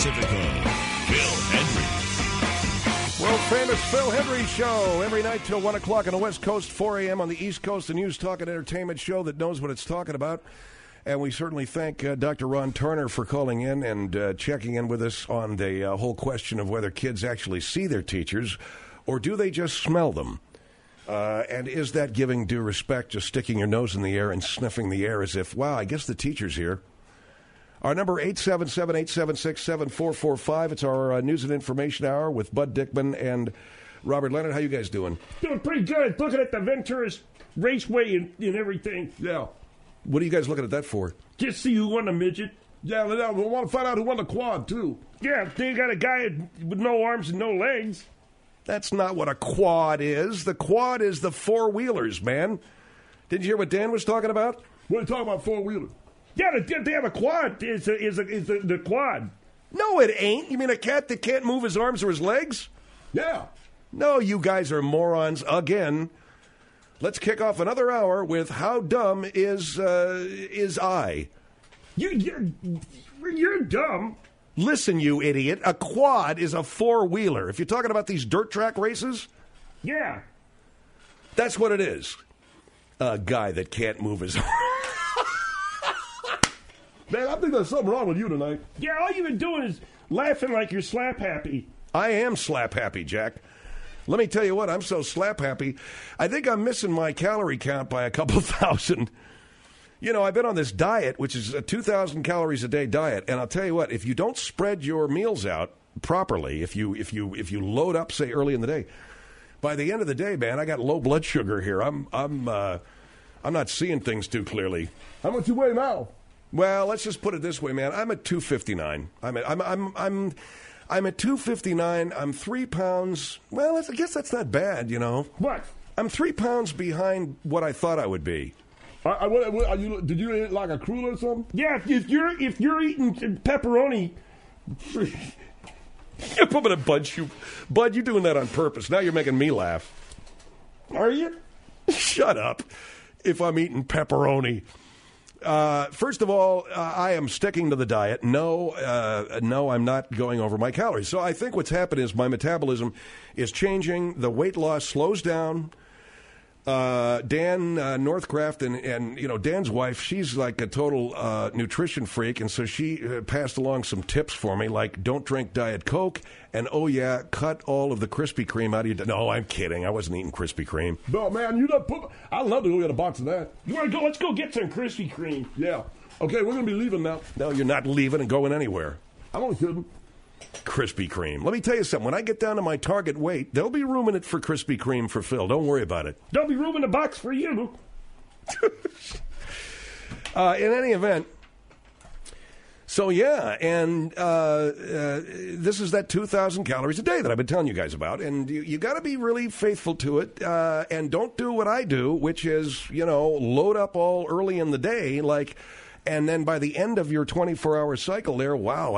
Pacifico, Phil Hendrie. World famous Phil Hendrie Show every night till 1 o'clock on the West Coast, 4 a.m. on the East Coast, the news, talk, and entertainment show that knows what it's talking about. And we certainly thank Dr. Ron Turner for calling in and checking in with us on the whole question of whether kids actually see their teachers or do they just smell them. And is that giving due respect, just sticking your nose in the air and sniffing the air as if, wow, I guess the teacher's here. Our number, 877-876-7445. It's our news and information hour with Bud Dickman and Robert Leonard. How you guys doing? Doing pretty good. Looking at the Venturas Raceway and everything. Yeah. What are you guys looking at that for? Just see who won the midget. Yeah, we want to find out who won the quad, too. Yeah, they got a guy with no arms and no legs. That's not what a quad is. The quad is the four-wheelers, man. Didn't you hear what Dan was talking about? What are you talking about, four-wheelers? Yeah, they have a quad. It's the quad. No, it ain't. You mean a cat that can't move his arms or his legs? Yeah. No, you guys are morons again. Let's kick off another hour with how dumb is I? You're dumb. Listen, you idiot. A quad is a four-wheeler. If you're talking about these dirt track races, yeah, that's what it is. A guy that can't move his arms. Man, I think there's something wrong with you tonight. Yeah, all you've been doing is laughing like you're slap happy. I am slap happy, Jack. Let me tell you what, I'm so slap happy. I think I'm missing my calorie count by a couple thousand. You know, I've been on this diet, which is a 2,000 calories a day diet, and I'll tell you what, if you don't spread your meals out properly, if you load up, say, early in the day, by the end of the day, man, I got low blood sugar here. I'm not seeing things too clearly. How much you weigh now? Well, let's just put it this way, man. I'm at 259. I'm at 259. I'm 3 pounds. Well, I guess that's not bad, you know. What? I'm 3 pounds behind what I thought I would be. Did you eat like a cruller or something? Yeah, if you're eating pepperoni. I'm going to budge you. Bud, you're doing that on purpose. Now you're making me laugh. Are you? Shut up. If I'm eating pepperoni. First of all, I am sticking to the diet. No, I'm not going over my calories. So I think what's happened is my metabolism is changing. The weight loss slows down. Dan Northcraft and you know Dan's wife, she's like a total nutrition freak, and so she passed along some tips for me, like don't drink Diet Coke, and oh yeah, cut all of the Krispy Kreme out of your. No, I'm kidding. I wasn't eating Krispy Kreme. No, man, I'd love to go get a box of that. You want to go? Let's go get some Krispy Kreme. Yeah. Okay, we're gonna be leaving now. No, you're not leaving and going anywhere. I'm only kidding. Krispy Kreme. Let me tell you something. When I get down to my target weight, there'll be room in it for Krispy Kreme for Phil. Don't worry about it. There'll be room in the box for you. In any event, so yeah, and this is that 2,000 calories a day that I've been telling you guys about, and you got to be really faithful to it, and don't do what I do, which is, you know, load up all early in the day, like. And then by the end of your 24-hour cycle there, wow,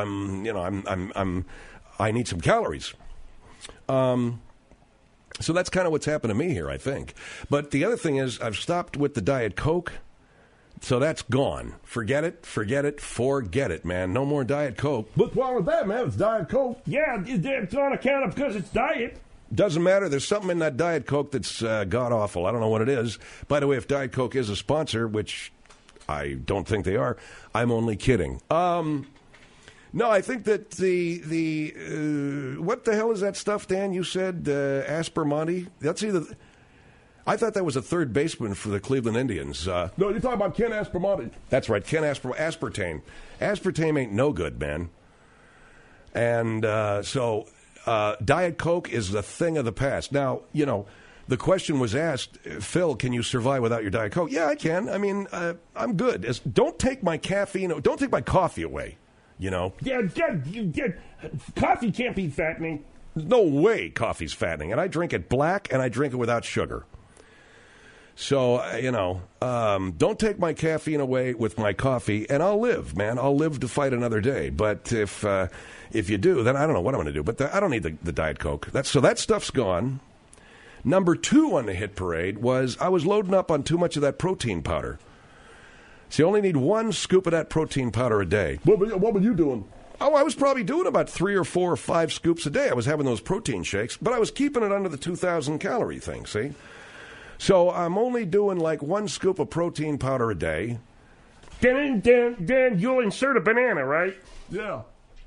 I need some calories. So that's kind of what's happened to me here, I think. But the other thing is I've stopped with the Diet Coke, so that's gone. Forget it, man. No more Diet Coke. What's wrong with that, man? It's Diet Coke. Yeah, it's on account of because it's diet. Doesn't matter. There's something in that Diet Coke that's god-awful. I don't know what it is. By the way, if Diet Coke is a sponsor, which I don't think they are. I'm only kidding. No, I think that the what the hell is that stuff, Dan? You said Aspermonte? That's either. I thought that was a third baseman for the Cleveland Indians. No, you're talking about Ken Aspermonte. That's right, Ken Aspartame. Aspartame ain't no good, man. And so Diet Coke is the thing of the past. Now, you know. The question was asked, Phil, can you survive without your Diet Coke? Yeah, I can. I mean, I'm good. Don't take my caffeine. Don't take my coffee away, you know. Yeah, coffee can't be fattening. No way coffee's fattening. And I drink it black, and I drink it without sugar. So, you know, don't take my caffeine away with my coffee, and I'll live, man. I'll live to fight another day. But if you do, then I don't know what I'm going to do. But I don't need the Diet Coke. So that stuff's gone. Number 2 on the hit parade was I was loading up on too much of that protein powder. So you only need 1 scoop of that protein powder a day. What were you doing? Oh, I was probably doing about 3 or 4 or 5 scoops a day. I was having those protein shakes, but I was keeping it under the 2,000 calorie thing, see? So I'm only doing like 1 scoop of protein powder a day. Then you'll insert a banana, right? Yeah.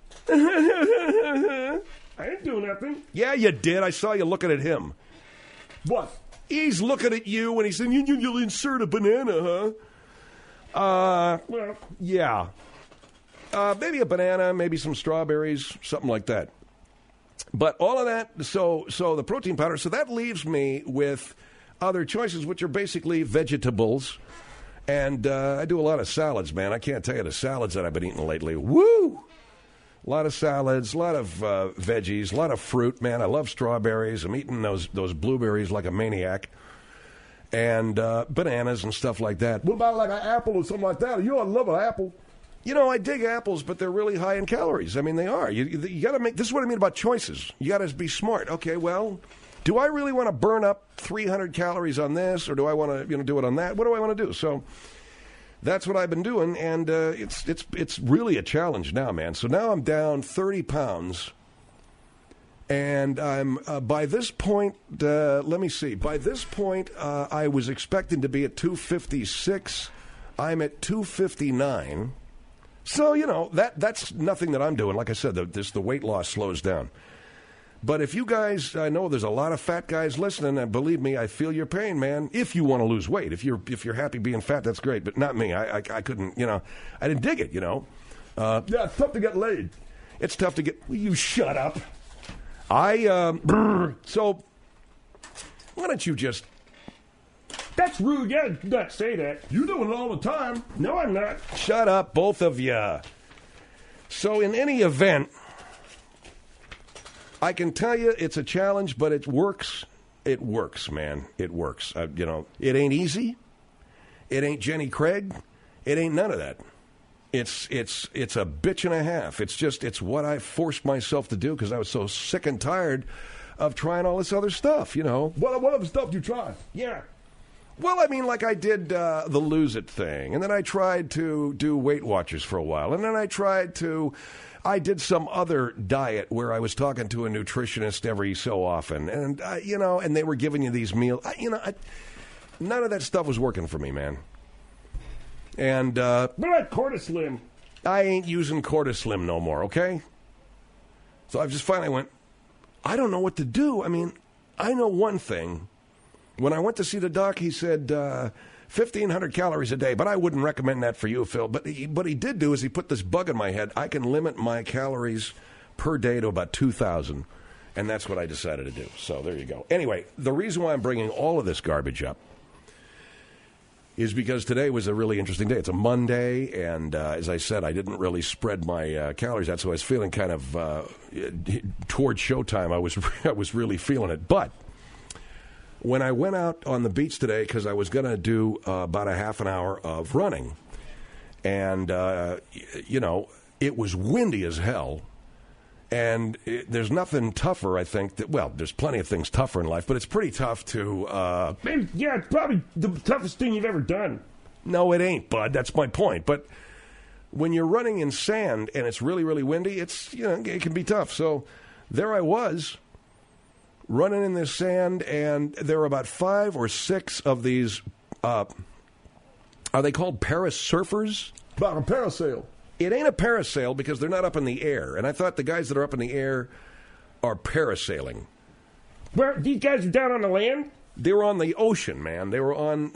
I didn't do nothing. Yeah, you did. I saw you looking at him. What? He's looking at you and he's saying, you'll insert a banana, huh? Well, Yeah. Maybe a banana, maybe some strawberries, something like that. But all of that, so the protein powder, so that leaves me with other choices, which are basically vegetables. And I do a lot of salads, man. I can't tell you the salads that I've been eating lately. Woo! A lot of salads, a lot of veggies, a lot of fruit, man. I love strawberries. I'm eating those blueberries like a maniac. And bananas and stuff like that. What about like an apple or something like that? You ought to love an apple. You know, I dig apples, but they're really high in calories. I mean, they are. You got to make. This is what I mean about choices. You got to be smart. Okay, well, do I really want to burn up 300 calories on this, or do I want to do it on that? What do I want to do? So that's what I've been doing, and it's really a challenge now, man. So now I'm down 30 pounds, and I'm by this point. Let me see. By this point, I was expecting to be at 256. I'm at 259. So, you know, that's nothing that I'm doing. Like I said, the weight loss slows down. But if you guys, I know there's a lot of fat guys listening, and believe me, I feel your pain, man. If you want to lose weight, if you're happy being fat, that's great. But not me. I couldn't, I didn't dig it, Yeah, it's tough to get laid. It's tough to get. Will you shut up? So why don't you just. that's rude. Yeah, not say that. You doing it all the time. No, I'm not. Shut up, both of you. So in any event, I can tell you it's a challenge, but it works. It works, man. It works. It ain't easy. It ain't Jenny Craig. It ain't none of that. It's a bitch and a half. It's what I forced myself to do because I was so sick and tired of trying all this other stuff, What other stuff you try? Yeah. Well, I mean, like I did the Lose It thing, and then I tried to do Weight Watchers for a while, and then I did some other diet where I was talking to a nutritionist every so often, and, and they were giving you these meals. None of that stuff was working for me, man. And What about Cortislim? I ain't using Cortislim no more, okay? So I just finally went, I don't know what to do. I mean, I know one thing. When I went to see the doc, he said 1,500 calories a day, but I wouldn't recommend that for you, Phil. But what he did do is he put this bug in my head. I can limit my calories per day to about 2,000, and that's what I decided to do. So there you go. Anyway, the reason why I'm bringing all of this garbage up is because today was a really interesting day. It's a Monday, and as I said, I didn't really spread my calories out, so I was feeling kind of toward showtime. I was really feeling it, but. When I went out on the beach today, because I was going to do about a half an hour of running, and, it was windy as hell, and there's nothing tougher, I think, there's plenty of things tougher in life, but it's pretty tough to... Maybe, yeah, it's probably the toughest thing you've ever done. No, it ain't, bud. That's my point. But when you're running in sand and it's really, really windy, it can be tough. So there I was, running in this sand, and there were about 5 or 6 of these, are they called parasurfers? About a parasail. It ain't a parasail because they're not up in the air. And I thought the guys that are up in the air are parasailing. Where these guys are down on the land? They were on the ocean, man. They were on,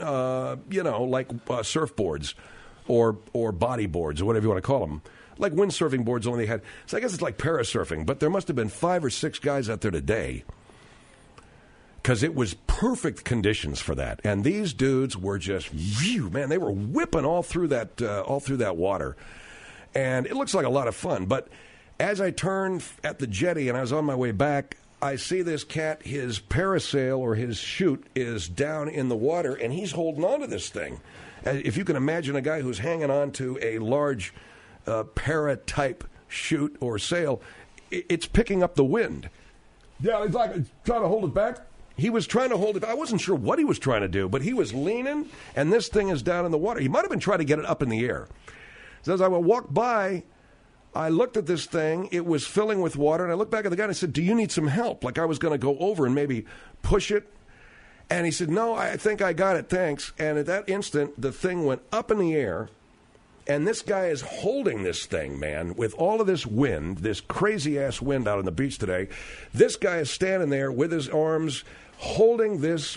surfboards or bodyboards or whatever you want to call them. Like windsurfing boards only they had. So I guess it's like parasurfing. But there must have been 5 or 6 guys out there today. Because it was perfect conditions for that, and these dudes were just, man, they were whipping all through that water, and it looks like a lot of fun. But as I turned at the jetty and I was on my way back, I see this cat. His parasail or his chute is down in the water, and he's holding on to this thing. If you can imagine a guy who's hanging on to a large para-type chute or sail, it's picking up the wind. Yeah, it's like trying to hold it back. He was trying to hold it. I wasn't sure what he was trying to do, but he was leaning, and this thing is down in the water. He might have been trying to get it up in the air. So as I would walk by, I looked at this thing. It was filling with water, and I looked back at the guy and I said, "Do you need some help?" Like I was going to go over and maybe push it. And he said, "No, I think I got it, thanks." And at that instant, the thing went up in the air, and this guy is holding this thing, man, with all of this wind, this crazy-ass wind out on the beach today. This guy is standing there with his arms holding this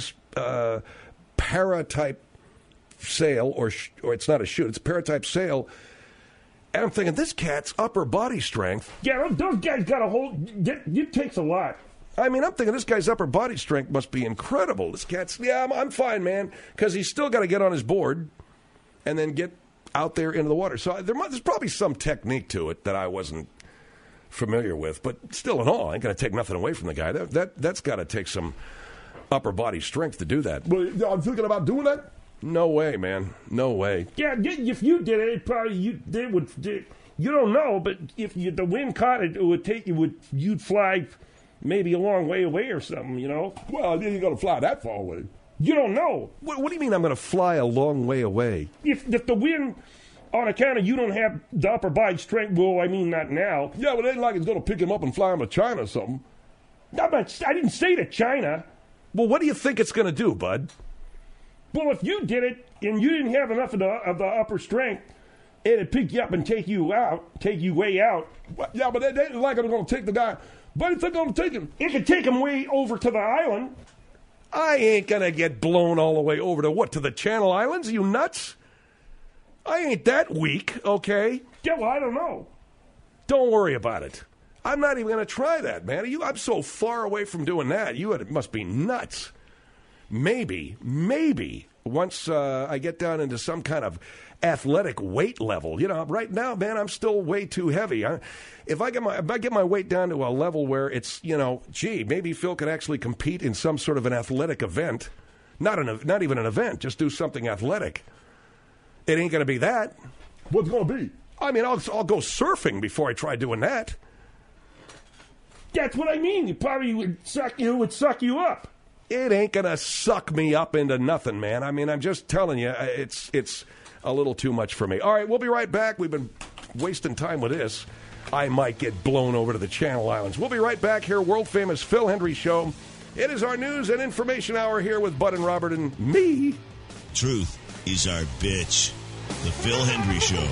para-type sail, or it's not a chute, it's a para-type sail. And I'm thinking, this cat's upper body strength. Yeah, those guys got a hold. It takes a lot. I mean, I'm thinking this guy's upper body strength must be incredible. This cat's, I'm fine, man, because he's still got to get on his board and then get out there into the water. So there's probably some technique to it that I wasn't familiar with, but still in all, I ain't going to take nothing away from the guy. That's got to take some upper body strength to do that. Well, I'm thinking about doing that. No way, man. No way. Yeah, if you did it, you don't know, but if the wind caught it, you'd fly maybe a long way away or something, you know? Well, you ain't going to fly that far away. You don't know. What do you mean I'm going to fly a long way away? If the wind, on account of you don't have the upper body strength, well, I mean, not now. Yeah, but it ain't like it's going to pick him up and fly him to China or something. I didn't say to China. Well, what do you think it's going to do, bud? Well, if you did it and you didn't have enough of the upper strength, it'd pick you up and take you way out. Well, yeah, but they ain't like they're going to take the guy. But if they're going to take him, it could take him way over to the island. I ain't going to get blown all the way over to the Channel Islands? Are you nuts? I ain't that weak, okay? Yeah, well, I don't know. Don't worry about it. I'm not even going to try that, man. I'm so far away from doing that. It must be nuts. Maybe, once I get down into some kind of athletic weight level. Right now, man, I'm still way too heavy. If I get my weight down to a level where it's, maybe Phil could actually compete in some sort of an athletic event. Not even an event, just do something athletic. It ain't going to be that. What's going to be? I mean, I'll go surfing before I try doing that. That's what I mean. It would suck you up. It ain't going to suck me up into nothing, man. I mean, I'm just telling you, it's a little too much for me. All right, we'll be right back. We've been wasting time with this. I might get blown over to the Channel Islands. We'll be right back here, world-famous Phil Hendrie Show. It is our news and information hour here with Bud and Robert and me. Truth is our bitch. The Phil Hendrie Show.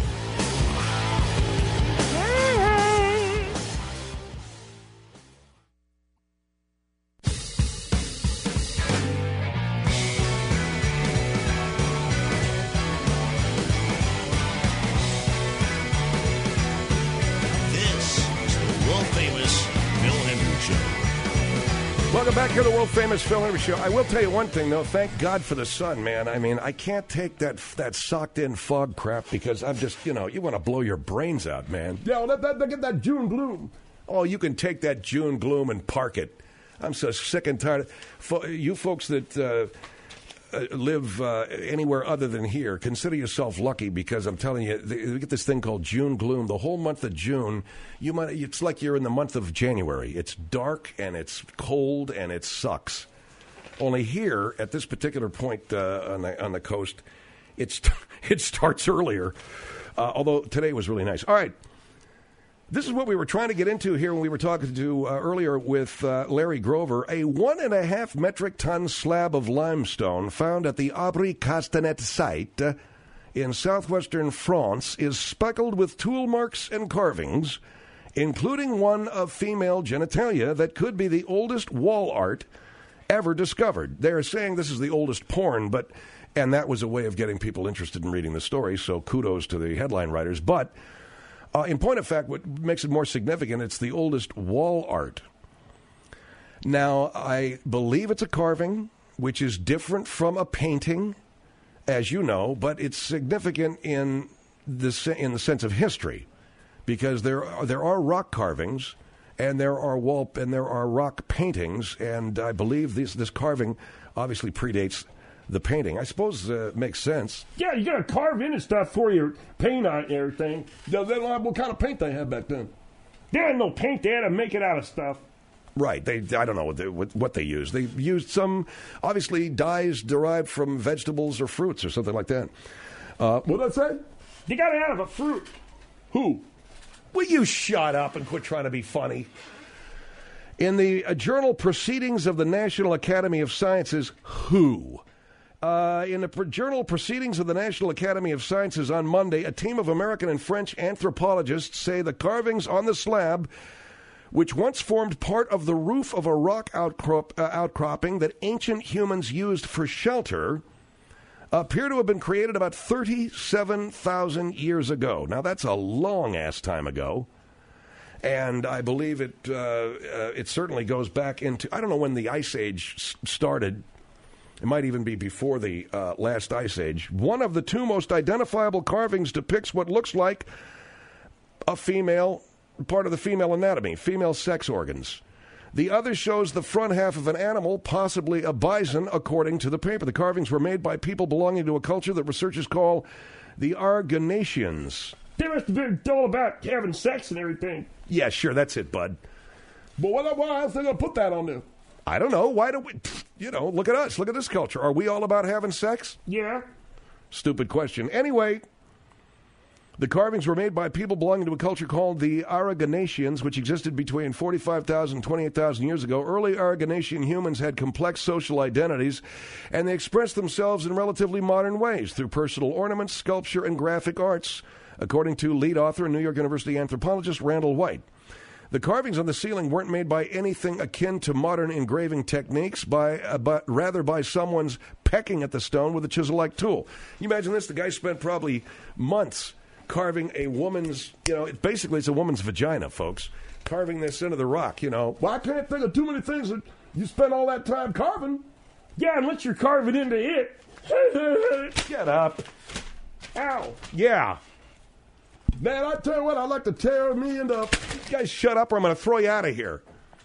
Welcome back here to the world-famous Phil Hendrie Show. I will tell you one thing, though. Thank God for the sun, man. I mean, I can't take that socked-in fog crap because I'm just, you want to blow your brains out, man. Yeah, well, get that June gloom. Oh, you can take that June gloom and park it. I'm so sick and tired. You folks that live anywhere other than here, consider yourself lucky because I'm telling you, you get this thing called June gloom. The whole month of June, it's like you're in the month of January. It's dark and it's cold and it sucks. Only here, at this particular point on the coast, it starts earlier. Although today was really nice. All right. This is what we were trying to get into here when we were talking to earlier with Larry Grover. A 1.5 metric ton slab of limestone found at the Aubry Castanet site in southwestern France is speckled with tool marks and carvings, including one of female genitalia that could be the oldest wall art ever discovered. They're saying this is the oldest porn, and that was a way of getting people interested in reading the story, so kudos to the headline writers. But in point of fact, what makes it more significant, it's the oldest wall art. Now, I believe it's a carving, which is different from a painting, as you know, but it's significant in the sense of history, because there are rock carvings, and there are rock paintings, and I believe this carving obviously predates the painting. I suppose it makes sense. Yeah, you got to carve in and stuff for your paint on everything. They don't have what kind of paint they had back then. They had no paint. They had to make it out of stuff. Right. I don't know what they used. They used some, obviously, dyes derived from vegetables or fruits or something like that. What'd I say? They got it out of a fruit. Who? Will you shut up and quit trying to be funny? In the journal Proceedings of the National Academy of Sciences, in the journal Proceedings of the National Academy of Sciences on Monday, a team of American and French anthropologists say the carvings on the slab, which once formed part of the roof of a rock outcropping that ancient humans used for shelter, appear to have been created about 37,000 years ago. Now, that's a long-ass time ago. And I believe it certainly goes back into, I don't know when the Ice Age started. It might even be before the last Ice Age. One of the two most identifiable carvings depicts what looks like a female, part of the female anatomy, female sex organs. The other shows the front half of an animal, possibly a bison, according to the paper. The carvings were made by people belonging to a culture that researchers call the Argonautians. They must have been all about having sex and everything. Yeah, sure, that's it, bud. But why else are they going to put that on there? I don't know. Why do we, look at us. Look at this culture. Are we all about having sex? Yeah. Stupid question. Anyway, the carvings were made by people belonging to a culture called the Argonautians, which existed between 45,000 and 28,000 years ago. Early Argonautan humans had complex social identities, and they expressed themselves in relatively modern ways through personal ornaments, sculpture, and graphic arts, according to lead author and New York University anthropologist Randall White. The carvings on the ceiling weren't made by anything akin to modern engraving techniques, but rather by someone's pecking at the stone with a chisel-like tool. You imagine this? The guy spent probably months carving a woman's, basically it's a woman's vagina, folks. Carving this into the rock, Well, I can't think of too many things that you spend all that time carving. Yeah, unless you're carving into it. Get up. Ow. Yeah. Man, I tell you what, I'd like to tear me into... You guys shut up or I'm going to throw you out of here.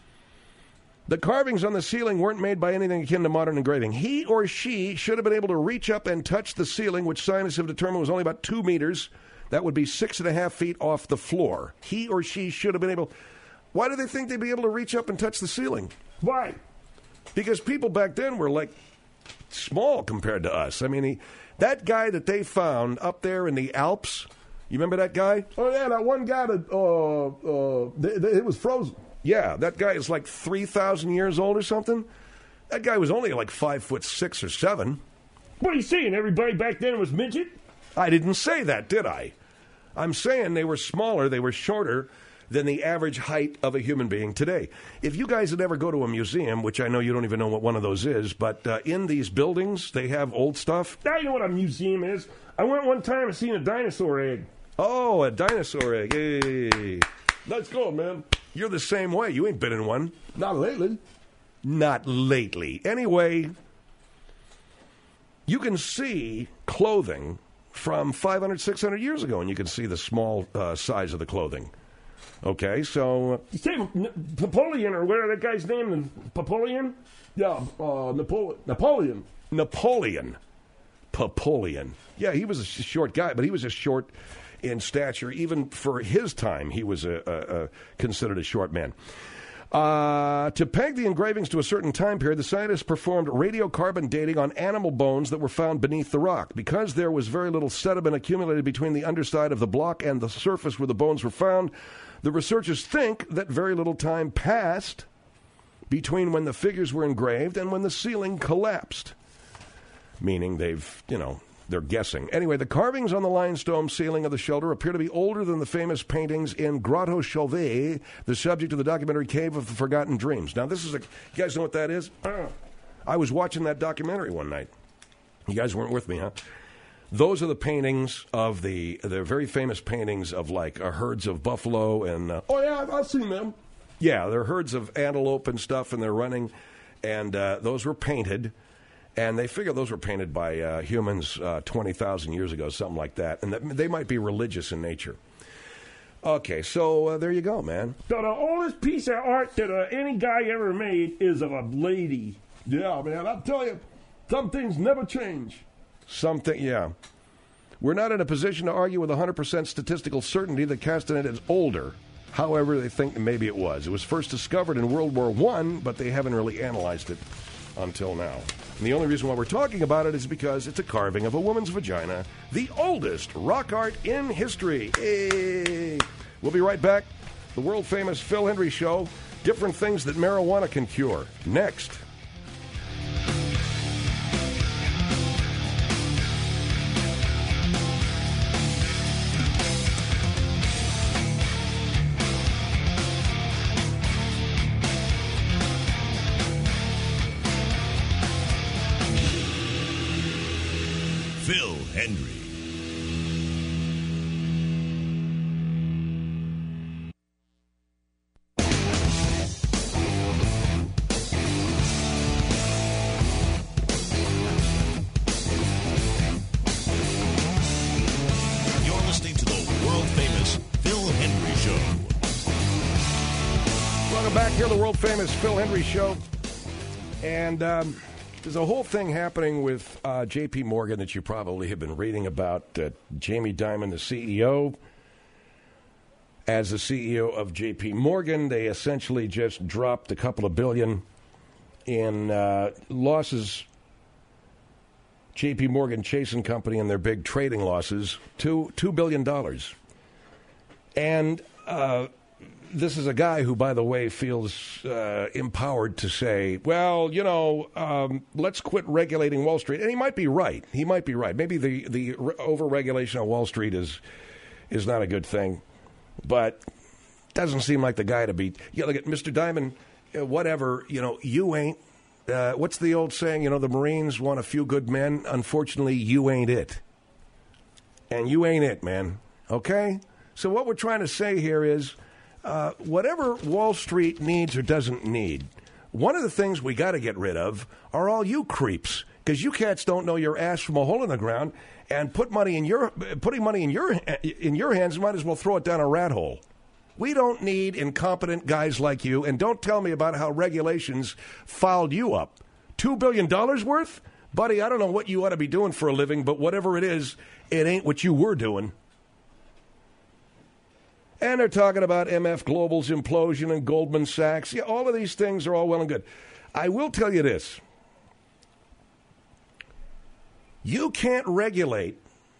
The carvings on the ceiling weren't made by anything akin to modern engraving. He or she should have been able to reach up and touch the ceiling, which scientists have determined was only about 2 meters. That would be 6.5 feet off the floor. He or she should have been able... Why do they think they'd be able to reach up and touch the ceiling? Why? Because people back then were, small compared to us. I mean, that guy that they found up there in the Alps... You remember that guy? Oh, yeah, that one guy that, it was frozen. Yeah, that guy is 3,000 years old or something. That guy was only 5'6" or 7. What are you saying? Everybody back then was midget? I didn't say that, did I? I'm saying they were smaller, they were shorter than the average height of a human being today. If you guys would ever go to a museum, which I know you don't even know what one of those is, but in these buildings, they have old stuff. I know what a museum is. I went one time and seen a dinosaur egg. Oh, a dinosaur egg. Hey. Let's go, man. You're the same way. You ain't been in one. Not lately. Not lately. Anyway, you can see clothing from 500, 600 years ago, and you can see the small size of the clothing. Okay, so... You say Napoleon, or whatever that guy's name, Napoleon? Yeah, Napoleon. Napoleon. Yeah, he was a short guy, but he was just short in stature. Even for his time, he was considered a short man. To peg the engravings to a certain time period, the scientists performed radiocarbon dating on animal bones that were found beneath the rock. Because there was very little sediment accumulated between the underside of the block and the surface where the bones were found, the researchers think that very little time passed between when the figures were engraved and when the ceiling collapsed. Meaning they're guessing. Anyway, the carvings on the limestone ceiling of the shelter appear to be older than the famous paintings in Grotto Chauvet, the subject of the documentary Cave of the Forgotten Dreams. Now, you guys know what that is? I was watching that documentary one night. You guys weren't with me, huh? Those are the paintings of they're very famous paintings of herds of buffalo and... oh, yeah, I've seen them. Yeah, they're herds of antelope and stuff, and they're running, and those were painted. And they figure those were painted by humans 20,000 years ago, something like that. And they might be religious in nature. Okay, so there you go, man. So the oldest piece of art that any guy ever made is of a lady. Yeah, man, I'll tell you, some things never change. Yeah. We're not in a position to argue with 100% statistical certainty that castanet is older. However, they think maybe it was. It was first discovered in World War I, but they haven't really analyzed it until now. And the only reason why we're talking about it is because it's a carving of a woman's vagina, the oldest rock art in history. Hey. We'll be right back. The world-famous Phil Hendrie Show. Different things that marijuana can cure. Next. Phil Hendrie. You're listening to the world-famous Phil Hendrie Show. Welcome back here, the world-famous Phil Hendrie Show. And there's a whole thing happening with J.P. Morgan that you probably have been reading about. Jamie Dimon, the CEO. As the CEO of J.P. Morgan, they essentially just dropped a couple of billion in losses. J.P. Morgan Chase & Company and their big trading losses, $2 billion. And this is a guy who, by the way, feels empowered to say, well, let's quit regulating Wall Street. And he might be right. He might be right. Maybe the over-regulation of Wall Street is not a good thing. But doesn't seem like the guy to be. Look at Mr. Dimon, whatever, you ain't. What's the old saying? The Marines want a few good men. Unfortunately, you ain't it. And you ain't it, man. Okay? So what we're trying to say here is, whatever Wall Street needs or doesn't need, one of the things we got to get rid of are all you creeps, because you cats don't know your ass from a hole in the ground, and putting money in your hands, you might as well throw it down a rat hole. We don't need incompetent guys like you, and don't tell me about how regulations fouled you up. $2 billion worth? Buddy, I don't know what you ought to be doing for a living, but whatever it is, it ain't what you were doing. And they're talking about MF Global's implosion and Goldman Sachs. Yeah, all of these things are all well and good. I will tell you this. You cannot regulate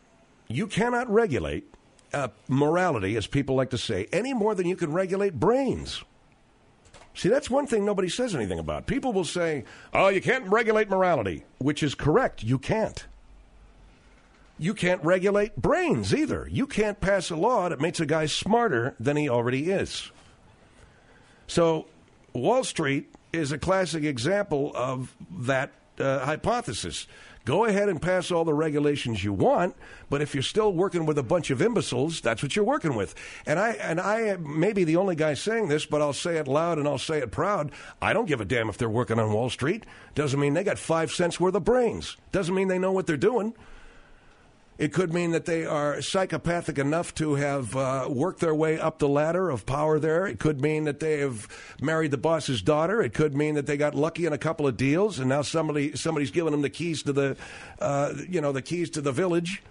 morality, as people like to say, any more than you can regulate brains. See, that's one thing nobody says anything about. People will say, oh, you can't regulate morality, which is correct. You can't. You can't regulate brains either. You can't pass a law that makes a guy smarter than he already is. So Wall Street is a classic example of that hypothesis. Go ahead and pass all the regulations you want, but if you're still working with a bunch of imbeciles, that's what you're working with. And I may be the only guy saying this, but I'll say it loud and I'll say it proud. I don't give a damn if they're working on Wall Street. Doesn't mean they got 5 cents worth of brains. Doesn't mean they know what they're doing. It could mean that they are psychopathic enough to have worked their way up the ladder of power there. It could mean that they have married the boss's daughter. It could mean that they got lucky in a couple of deals, and now somebody's giving them the keys to the keys to the village.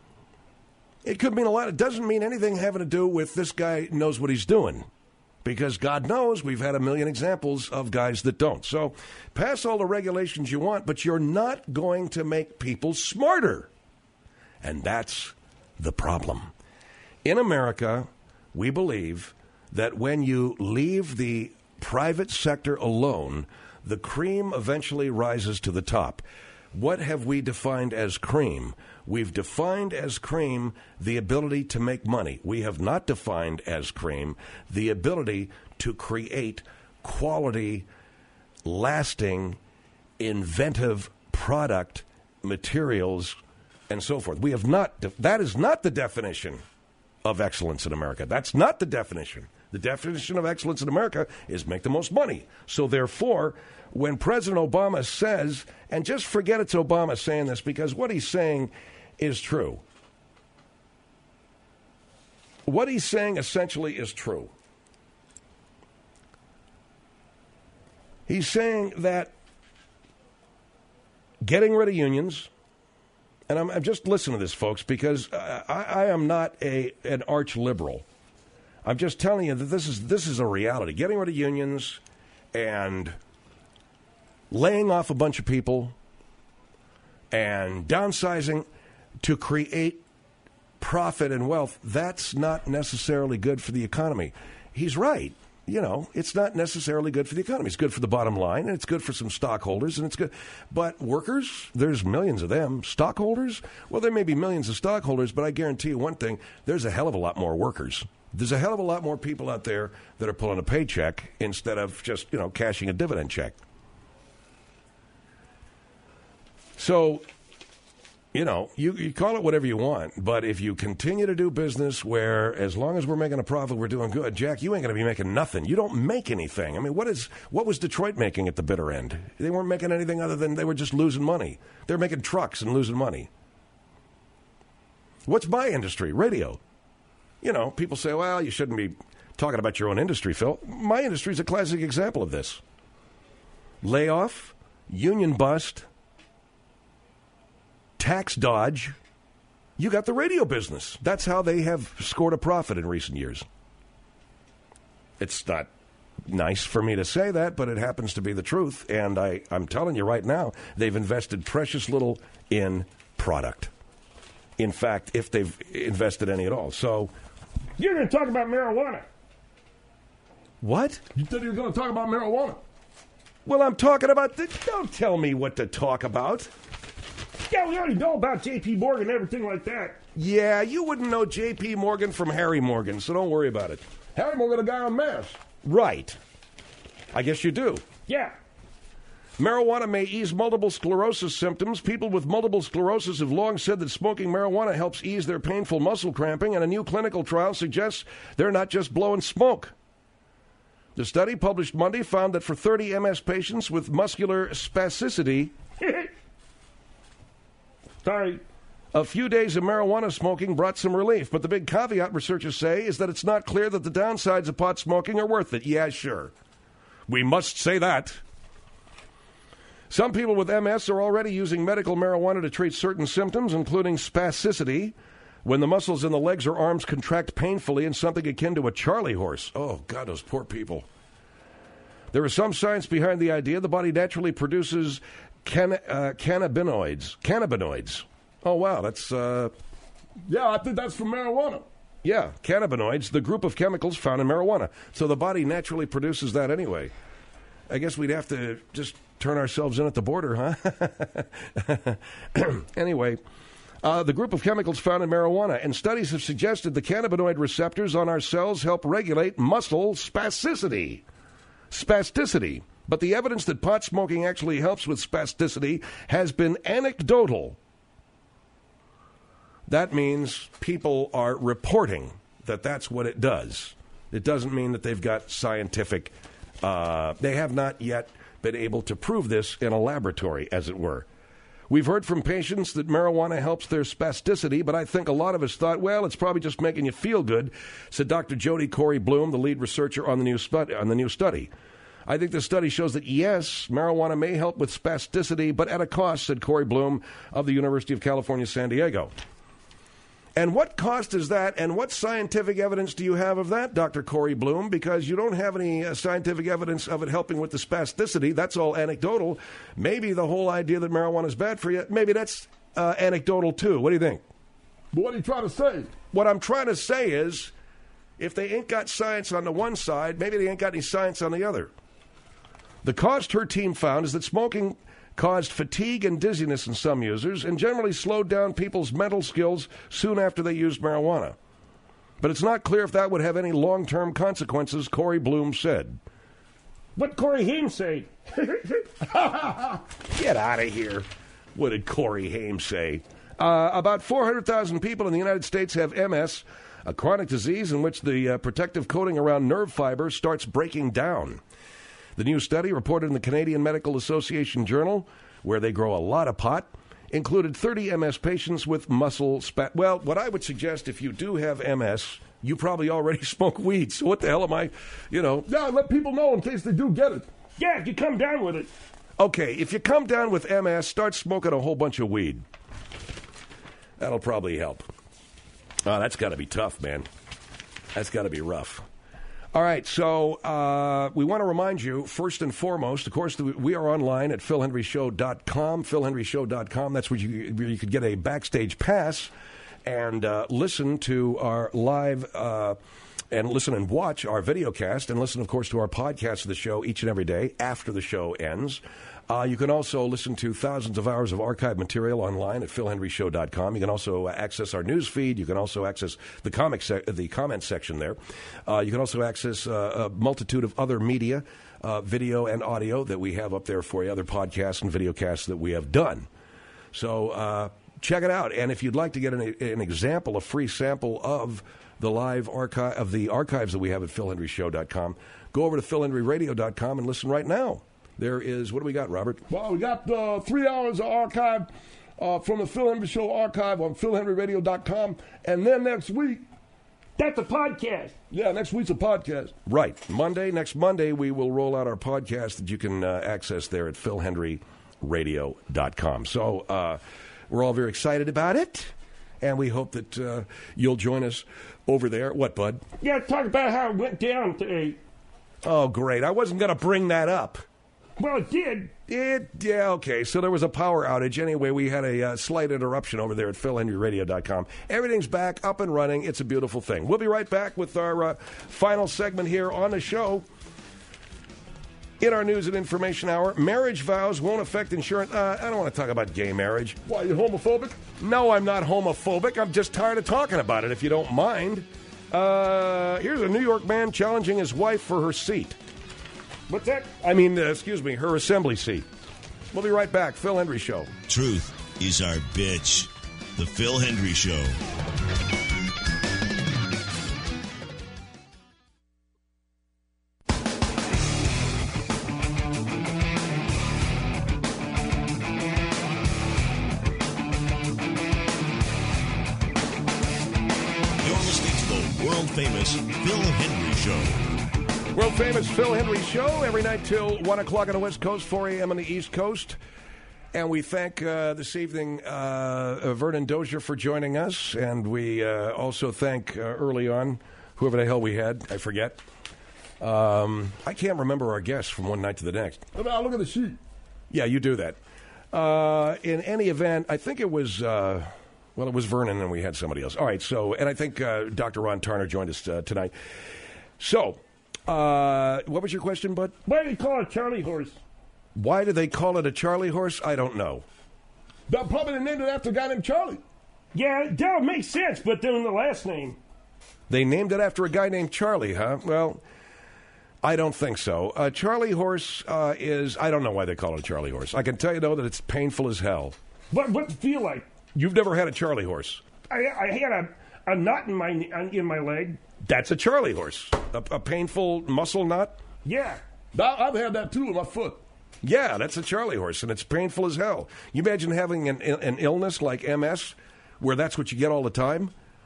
It could mean a lot. It doesn't mean anything having to do with this guy knows what he's doing. Because God knows we've had a million examples of guys that don't. So pass all the regulations you want, but you're not going to make people smarter. And that's the problem. In America, we believe that when you leave the private sector alone, the cream eventually rises to the top. What have we defined as cream? We've defined as cream the ability to make money. We have not defined as cream the ability to create quality, lasting, inventive product, materials, and so forth. We have not. That is not the definition of excellence in America. That's not the definition. The definition of excellence in America is make the most money. So therefore, when President Obama says, and just forget it's Obama saying this because what he's saying is true. What he's saying essentially is true. He's saying that getting rid of unions. And I'm just listening to this, folks, because I am not an arch liberal. I'm just telling you that this is a reality. Getting rid of unions and laying off a bunch of people and downsizing to create profit and wealth, that's not necessarily good for the economy. He's right. It's not necessarily good for the economy. It's good for the bottom line, and it's good for some stockholders, and it's good. But workers, there's millions of them. Stockholders, well, there may be millions of stockholders, but I guarantee you one thing, there's a hell of a lot more workers. There's a hell of a lot more people out there that are pulling a paycheck instead of just, cashing a dividend check. So, you call it whatever you want, but if you continue to do business where as long as we're making a profit, we're doing good, Jack, you ain't going to be making nothing. You don't make anything. I mean, what was Detroit making at the bitter end? They weren't making anything other than they were just losing money. They're making trucks and losing money. What's my industry? Radio. People say, well, you shouldn't be talking about your own industry, Phil. My industry is a classic example of this. Layoff, union bust, tax dodge, you got the radio business. That's how they have scored a profit in recent years. It's not nice for me to say that, but it happens to be the truth. And I'm telling you right now, they've invested precious little in product. In fact, if they've invested any at all. So, you're going to talk about marijuana. What? You said you were going to talk about marijuana. Well, I'm talking about don't tell me what to talk about. Yeah, we already know about J.P. Morgan and everything like that. Yeah, you wouldn't know J.P. Morgan from Harry Morgan, so don't worry about it. Harry Morgan, the guy on MASH. Right. I guess you do. Yeah. Marijuana may ease multiple sclerosis symptoms. People with multiple sclerosis have long said that smoking marijuana helps ease their painful muscle cramping, and a new clinical trial suggests they're not just blowing smoke. The study, published Monday, found that for 30 MS patients with muscular spasticity... Sorry. A few days of marijuana smoking brought some relief, but the big caveat, researchers say, is that it's not clear that the downsides of pot smoking are worth it. Yeah, sure. We must say that. Some people with MS are already using medical marijuana to treat certain symptoms, including spasticity, when the muscles in the legs or arms contract painfully in something akin to a Charlie horse. Oh, God, those poor people. There is some science behind the idea the body naturally produces cannabinoids. Oh, wow, that's... Yeah, I think that's from marijuana. Yeah, cannabinoids, the group of chemicals found in marijuana. So the body naturally produces that anyway. I guess we'd have to just turn ourselves in at the border, huh? Anyway, the group of chemicals found in marijuana, and studies have suggested the cannabinoid receptors on our cells help regulate muscle spasticity. But the evidence that pot smoking actually helps with spasticity has been anecdotal. That means people are reporting that that's what it does. It doesn't mean that they've got scientific... they have not yet been able to prove this in a laboratory, as it were. We've heard from patients that marijuana helps their spasticity, but I think a lot of us thought, well, it's probably just making you feel good, said Dr. Jody Corey Bloom, the lead researcher on the new study. I think the study shows that, yes, marijuana may help with spasticity, but at a cost, said Corey Bloom of the University of California, San Diego. And what cost is that, and what scientific evidence do you have of that, Dr. Corey Bloom? Because you don't have any scientific evidence of it helping with the spasticity. That's all anecdotal. Maybe the whole idea that marijuana is bad for you, maybe that's anecdotal too. What do you think? But what are you trying to say? What I'm trying to say is, if they ain't got science on the one side, maybe they ain't got any science on the other. The cost her team found is that smoking caused fatigue and dizziness in some users and generally slowed down people's mental skills soon after they used marijuana. But it's not clear if that would have any long-term consequences, Corey Bloom said. What Corey Haim say? Get out of here. What did Corey Haim say? About 400,000 people in the United States have MS, a chronic disease in which the protective coating around nerve fiber starts breaking down. The new study, reported in the Canadian Medical Association Journal, where they grow a lot of pot, included 30 MS patients with muscle Well, what I would suggest, if you do have MS, you probably already smoke weed. So what the hell am I, Yeah, let people know in case they do get it. Yeah, if you come down with it. Okay, if you come down with MS, start smoking a whole bunch of weed. That'll probably help. Oh, that's got to be tough, man. That's got to be rough. All right, so we want to remind you, first and foremost, of course, we are online at philhenryshow.com, philhenryshow.com. That's where you could get a backstage pass and listen to our live and listen and watch our video cast, and listen, of course, to our podcast of the show each and every day after the show ends. You can also listen to thousands of hours of archive material online at philhenryshow.com. You can also access our news feed. You can also access the comment section there. You can also access a multitude of other media, video and audio that we have up there for you, other podcasts and videocasts that we have done. So check it out. And if you'd like to get an example, a free sample of the live archive of the archives that we have at philhenryshow.com, go over to philhenryradio.com and listen right now. There is, what do we got, Robert? Well, we got 3 hours of archive from the Phil Henry Show archive on philhenryradio.com. And then next week, that's a podcast. Yeah, next week's a podcast. Right. Next Monday, we will roll out our podcast that you can access there at philhenryradio.com. So we're all very excited about it, and we hope that you'll join us over there. What, bud? Yeah, talk about how it went down today. Oh, great. I wasn't going to bring that up. Well, it did. Yeah, okay. So there was a power outage. Anyway, we had a slight interruption over there at philhenryradio.com. Everything's back up and running. It's a beautiful thing. We'll be right back with our final segment here on the show. In our news and information hour, marriage vows won't affect insurance. I don't want to talk about gay marriage. Why, you homophobic? No, I'm not homophobic. I'm just tired of talking about it, if you don't mind. Here's a New York man challenging his wife for her seat. What's that? Her assembly seat. We'll be right back. Phil Hendry Show. Truth is our bitch. The Phil Hendry Show. You're listening to the world-famous Phil Hendry Show. World-famous Phil Hendry Show every night till 1 o'clock on the West Coast, 4 a.m. on the East Coast. And we thank this evening Vernon Dozier for joining us. And we also thank early on whoever the hell we had. I forget. I can't remember our guests from one night to the next. Look at the sheet. Yeah, you do that. In any event, I think it was... it was Vernon and we had somebody else. All right, so... And I think Dr. Ron Tarner joined us tonight. So... what was your question, bud? Why do they call it a Charlie horse? Why do they call it a Charlie horse? I don't know. That probably named it after a guy named Charlie. Yeah, that would make sense, but then the last name. They named it after a guy named Charlie, huh? Well, I don't think so. A Charlie horse is... I don't know why they call it a Charlie horse. I can tell you, though, that it's painful as hell. What's it feel like? You've never had a Charlie horse? I had a knot in my leg. That's a Charlie horse. A painful muscle knot? Yeah. I've had that too in my foot. Yeah, that's a Charlie horse, and it's painful as hell. You imagine having an illness like MS, where that's what you get all the time?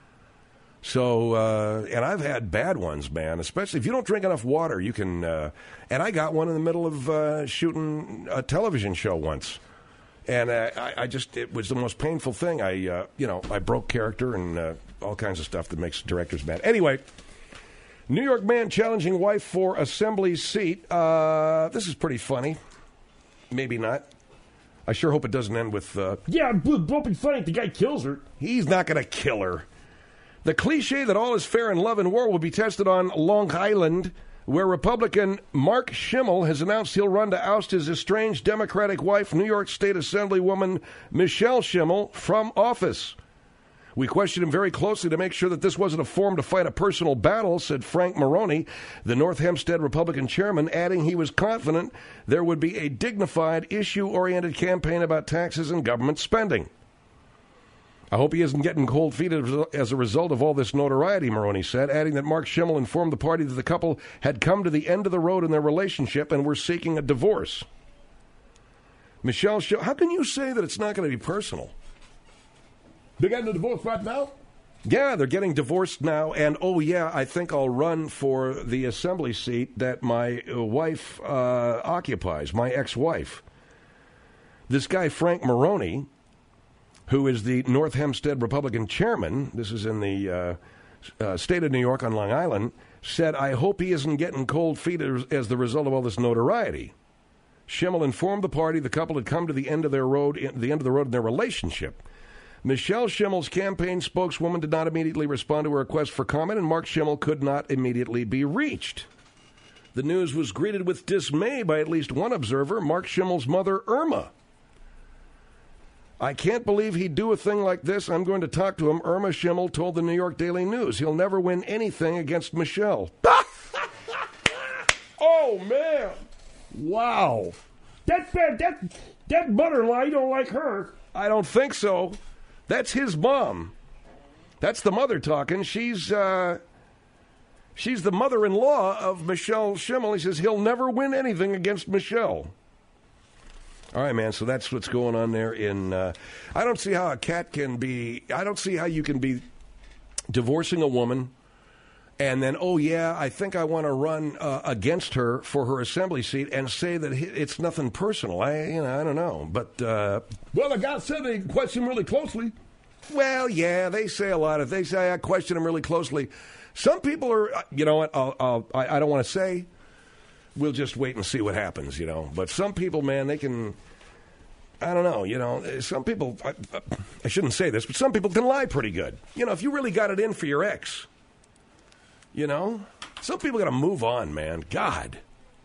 So, and I've had bad ones, man, especially if you don't drink enough water, you can... and I got one in the middle of shooting a television show once. And it was the most painful thing. I broke character and all kinds of stuff that makes directors mad. Anyway, New York man challenging wife for assembly seat. This is pretty funny. Maybe not. I sure hope it doesn't end with... Yeah, it won't be funny if the guy kills her. He's not going to kill her. The cliche that all is fair in love and war will be tested on Long Island, where Republican Mark Schimmel has announced he'll run to oust his estranged Democratic wife, New York State Assemblywoman Michelle Schimmel, from office. We questioned him very closely to make sure that this wasn't a form to fight a personal battle, said Frank Maroney, the North Hempstead Republican chairman, adding he was confident there would be a dignified, issue-oriented campaign about taxes and government spending. I hope he isn't getting cold feet as a result of all this notoriety, Maroney said, adding that Mark Schimmel informed the party that the couple had come to the end of the road in their relationship and were seeking a divorce. Michelle Schimmel, how can you say that it's not going to be personal? They're getting a divorce right now? Yeah, they're getting divorced now, and I think I'll run for the assembly seat that my wife occupies, my ex-wife. This guy, Frank Maroney, who is the North Hempstead Republican chairman, this is in the state of New York on Long Island, said, I hope he isn't getting cold feet as the result of all this notoriety. Schimmel informed the party the couple had come to the end of the road in their relationship. Michelle Schimmel's campaign spokeswoman did not immediately respond to a request for comment, and Mark Schimmel could not immediately be reached. The news was greeted with dismay by at least one observer, Mark Schimmel's mother, Irma. I can't believe he'd do a thing like this. I'm going to talk to him, Irma Schimmel told the New York Daily News. He'll never win anything against Michelle. Oh, man. Wow. That mother-in-law, you don't like her. I don't think so. That's his mom. That's the mother talking. She's the mother-in-law of Michelle Schimmel. He says he'll never win anything against Michelle. All right, man, so that's what's going on there in... I don't see how a cat can be... I don't see how you can be divorcing a woman and then, oh, yeah, I think I want to run against her for her assembly seat and say that it's nothing personal. I don't know, but... well, the guy said they question him really closely. Well, yeah, they say a lot of... They say I question him really closely. Some people are... You know what? I don't want to say... We'll just wait and see what happens, you know. But some people, man, they can, I don't know, you know, some people, I shouldn't say this, but some people can lie pretty good. You know, if you really got it in for your ex, you know, some people got to move on, man. God,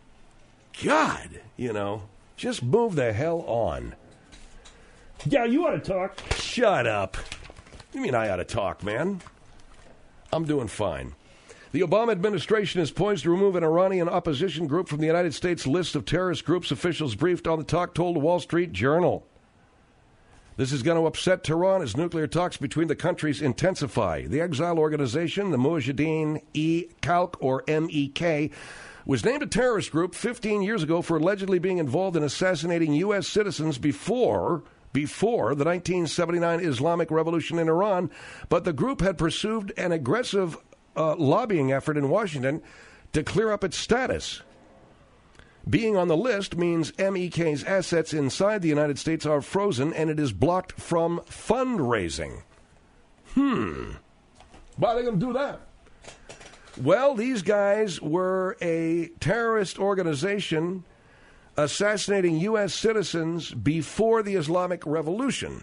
you know, just move the hell on. Yeah, you ought to talk. Shut up. You mean I ought to talk, man? I'm doing fine. The Obama administration is poised to remove an Iranian opposition group from the United States list of terrorist groups, officials briefed on the talk told the Wall Street Journal. This is going to upset Tehran as nuclear talks between the countries intensify. The exile organization, the Mujahideen-e-Khalq, or MEK, was named a terrorist group 15 years ago for allegedly being involved in assassinating U.S. citizens before the 1979 Islamic Revolution in Iran, but the group had pursued an aggressive lobbying effort in Washington to clear up its status. Being on the list means MEK's assets inside the United States are frozen and it is blocked from fundraising. Why are they going to do that? Well, these guys were a terrorist organization assassinating U.S. citizens before the Islamic Revolution.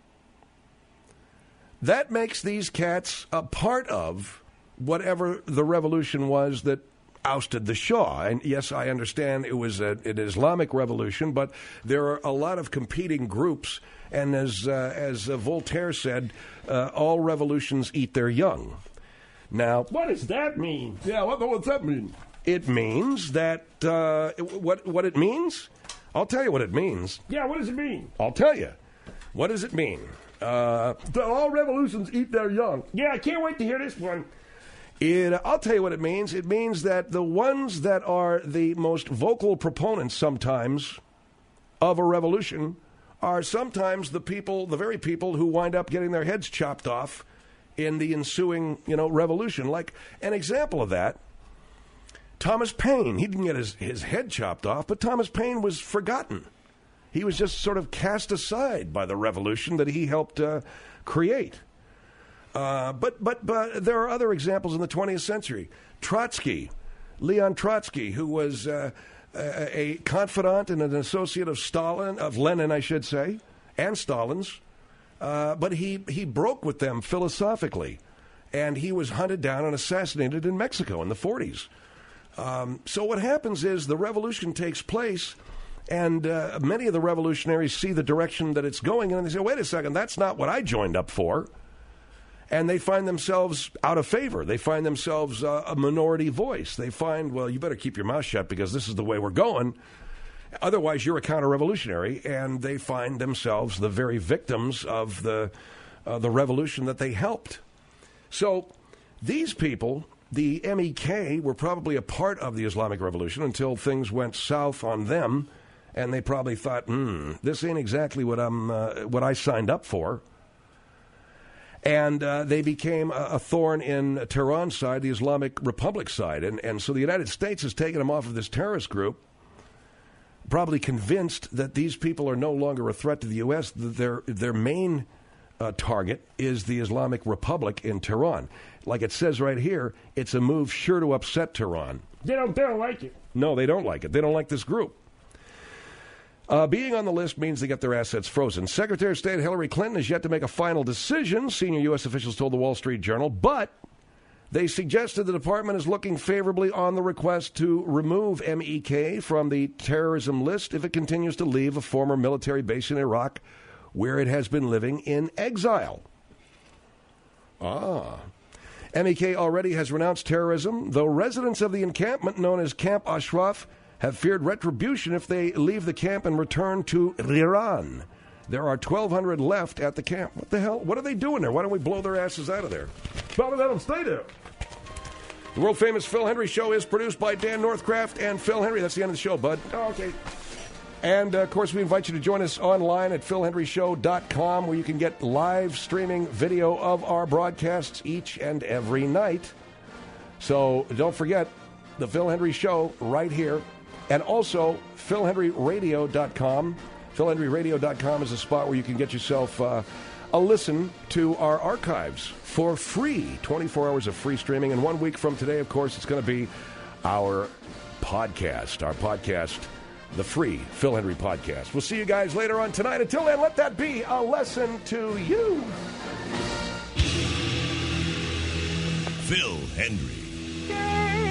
That makes these cats a part of whatever the revolution was that ousted the Shah. And yes, I understand it was an Islamic revolution, but there are a lot of competing groups. And as Voltaire said, all revolutions eat their young. Now, what does that mean? Yeah, what's that mean? It means that what it means? I'll tell you what it means. Yeah, what does it mean? I'll tell you. What does it mean? That all revolutions eat their young. Yeah, I can't wait to hear this one. I'll tell you what it means. It means that the ones that are the most vocal proponents sometimes of a revolution are sometimes the very people who wind up getting their heads chopped off in the ensuing, revolution. Like an example of that, Thomas Paine. He didn't get his head chopped off, but Thomas Paine was forgotten. He was just sort of cast aside by the revolution that he helped create. But there are other examples in the 20th century. Trotsky, Leon Trotsky, who was a confidant and an associate of Lenin, I should say, and Stalin's. But he broke with them philosophically, and he was hunted down and assassinated in Mexico in the 40s. So what happens is the revolution takes place, and many of the revolutionaries see the direction that it's going in, and they say, wait a second, that's not what I joined up for. And they find themselves out of favor. They find themselves a minority voice. They find, well, you better keep your mouth shut because this is the way we're going. Otherwise, you're a counter-revolutionary. And they find themselves the very victims of the revolution that they helped. So these people, the MEK, were probably a part of the Islamic Revolution until things went south on them. And they probably thought, this ain't exactly what I signed up for. And they became a thorn in Tehran's side, the Islamic Republic side. And so the United States has taken them off of this terrorist group, probably convinced that these people are no longer a threat to the U.S. Their main target is the Islamic Republic in Tehran. Like it says right here, it's a move sure to upset Tehran. They don't like it. No, they don't like it. They don't like this group. Being on the list means they get their assets frozen. Secretary of State Hillary Clinton has yet to make a final decision, senior U.S. officials told the Wall Street Journal, but they suggested the department is looking favorably on the request to remove MEK from the terrorism list if it continues to leave a former military base in Iraq where it has been living in exile. MEK already has renounced terrorism, though residents of the encampment known as Camp Ashraf have feared retribution if they leave the camp and return to Iran. There are 1,200 left at the camp. What the hell? What are they doing there? Why don't we blow their asses out of there? Probably let them stay there. The world-famous Phil Hendry Show is produced by Dan Northcraft and Phil Hendry. That's the end of the show, bud. Oh, okay. And, of course, we invite you to join us online at philhendryshow.com, where you can get live streaming video of our broadcasts each and every night. So don't forget the Phil Hendry Show right here. And also, philhendryradio.com. philhendryradio.com is a spot where you can get yourself a listen to our archives for free. 24 hours of free streaming. And 1 week from today, of course, it's going to be our podcast. Our podcast, the free Phil Hendry podcast. We'll see you guys later on tonight. Until then, let that be a lesson to you. Phil Hendry.